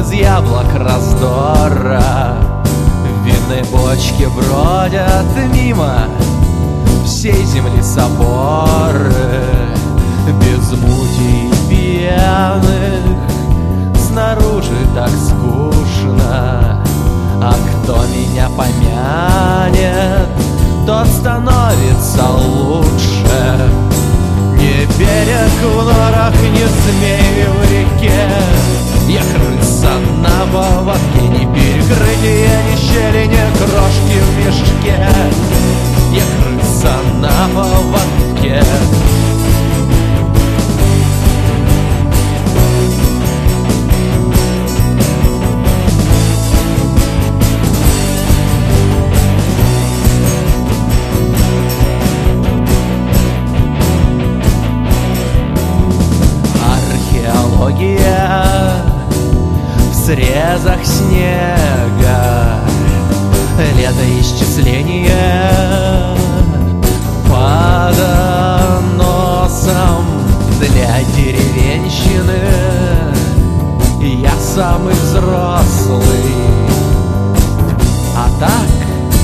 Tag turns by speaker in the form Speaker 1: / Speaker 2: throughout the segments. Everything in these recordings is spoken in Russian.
Speaker 1: из яблок раздора. Винные бочки бродят мимо всей земли соборы. Без мути и пьяных снаружи так скучно. А кто меня помянет, тот становится лучше. Не берег в норах, не змей в реке. Я крыса на поводке, ни перекрытия, ни щели, ни крошки в мешке. Я крыса на поводке. В срезах снега, летоисчисление под носом для деревенщины. Я самый взрослый, а так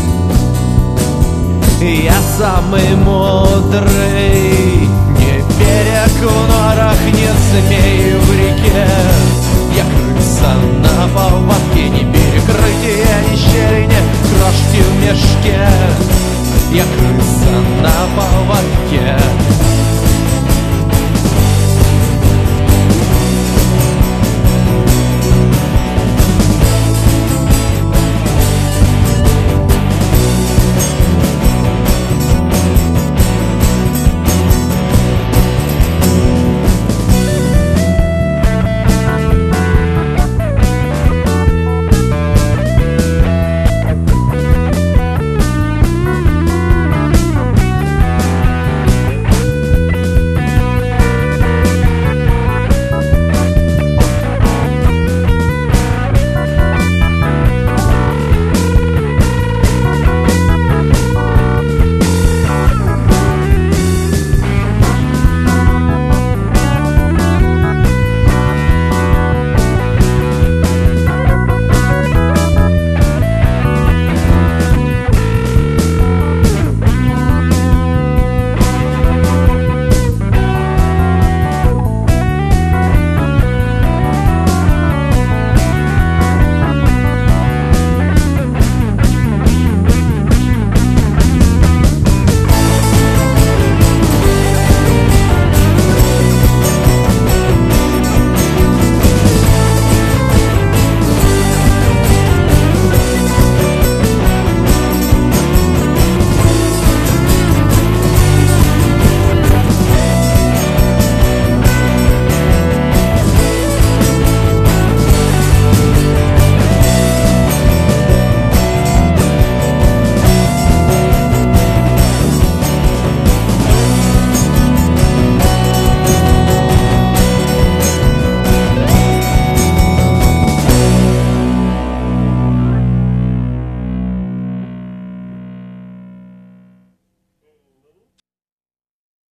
Speaker 1: я самый мудрый. Не берег в норах, не змей в реке. Я крыса на поводке, ни перекрытия, ни щели, ни крошки в мешке. Я крыса на поводке.